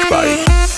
بای.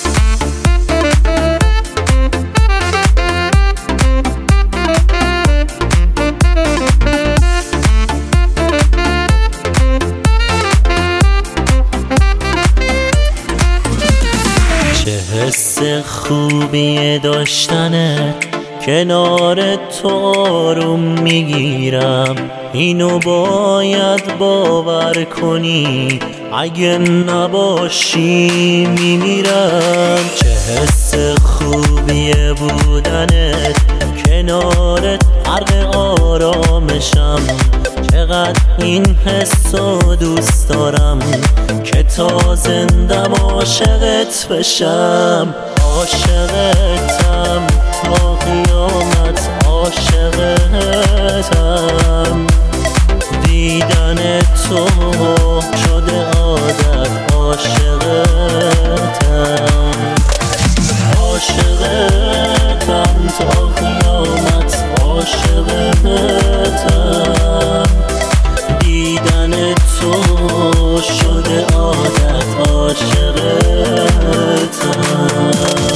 چه حس خوبیه داشتنه کنار تو آروم میگیرم، اینو باید باور کنی، اگه نباشی میمیرم. چه حس خوبیه بودنت کنارت، غرق آرامشم. چقدر این حسو دوست دارم که تا زندم عاشقت بشم. عاشقتم تا قیامت، عاشقتم. دیدن تو شده عادت، عاشقتم. عاشقتم تا قیامت، عاشقتم. دیدن تو شده عادت، عاشقتم.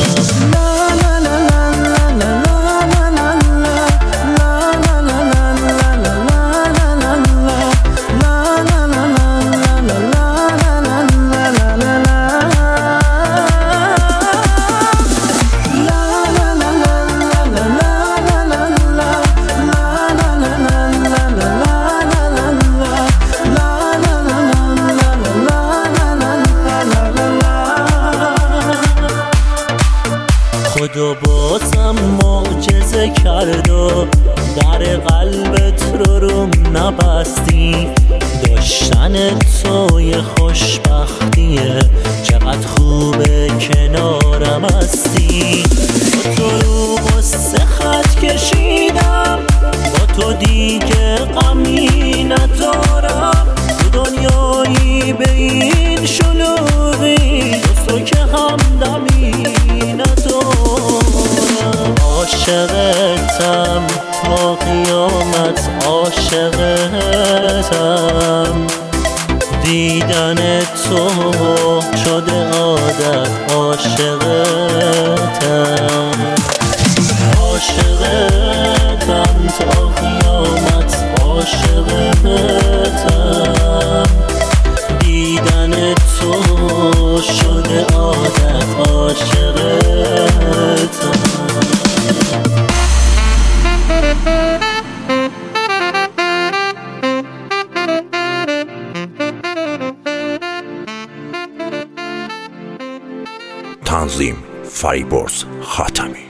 خدا بازم معجزه کرد و در قلبت رو نبستی. داشتن تو یه خوشبختیه، چقدر خوبه کنارم هستی. با تو رو غصه خط کشیدم، با تو دیگه غمی ندارم. تو دنیایی به این شلوغی، جز تو که همدمی ندارم. عاشقتم تا قیامت، عاشقتم. دیدن تو شده عادت، عاشقتم. عاشقتم تا قیامت، عاشقتم. دیدن تو شده عادت، عاشقتم. تنظیم فریبرز خاتمی.